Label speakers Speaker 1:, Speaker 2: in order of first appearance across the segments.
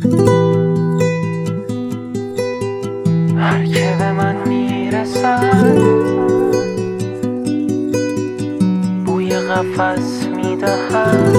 Speaker 1: هر که به من میرسد بوی قفس میدهد.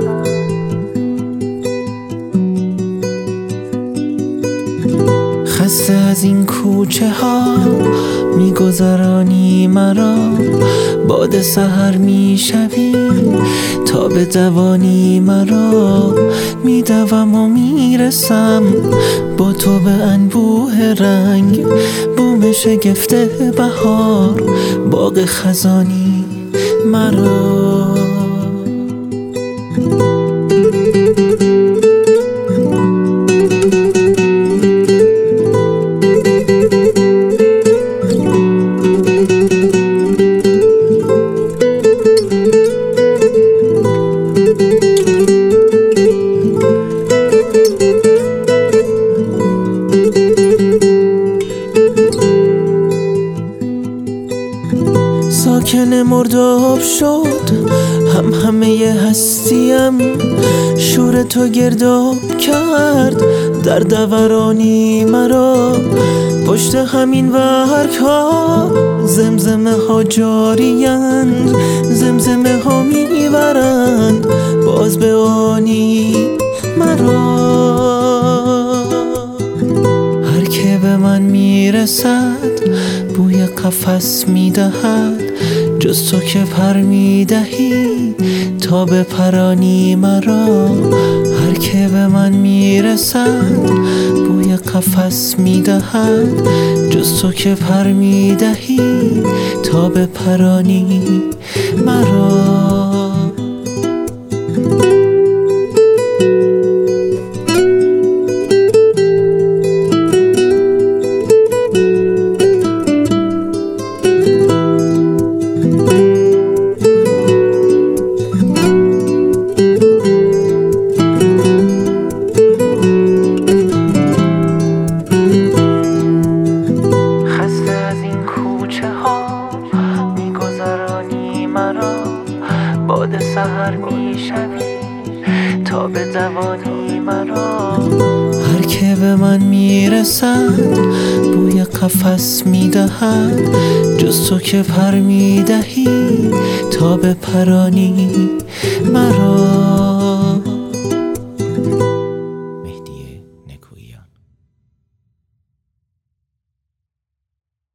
Speaker 1: خسته از این کوچه ها میگذرانی مرا، باد سحر میشوی تا به دوانی مرا. میدوم و میرسم با تو به انبوه رنگ، بوم شگفت بهار، باغ خزانی مرا. ساکن مرداب شد همه هستیم، شور تو گرداب کرد در دورانی مرا. پشت همین ورک ها زمزمه ها جاریند، زمزمه ها میبرند باز به آنی مرا. هر که به من میرسد بوی قفس میدهد، جز تو که پر میدهی تا به پرانی مرا. هر که به من میرسد بوی قفس میدهد، جز تو که پر میدهی تا به پرانی مرا. باد سحر میشوی تا به دوانی مرا. هر که به من میرسد بوی قفس میدهد، جز تو که پر میدهی تا به پرانی مرا.